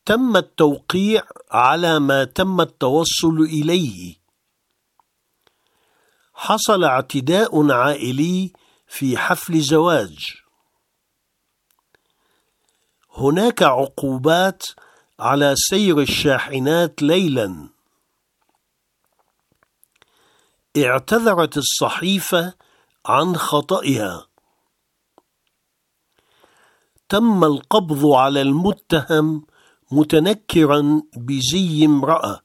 تم التوقيع على ما تم التوصل إليه. حصل اعتداء عائلي في حفل زواج. هناك عقوبات على سير الشاحنات ليلاً. اعتذرت الصحيفة عن خطئها. تم القبض على المتهم متنكراً بزي امرأة.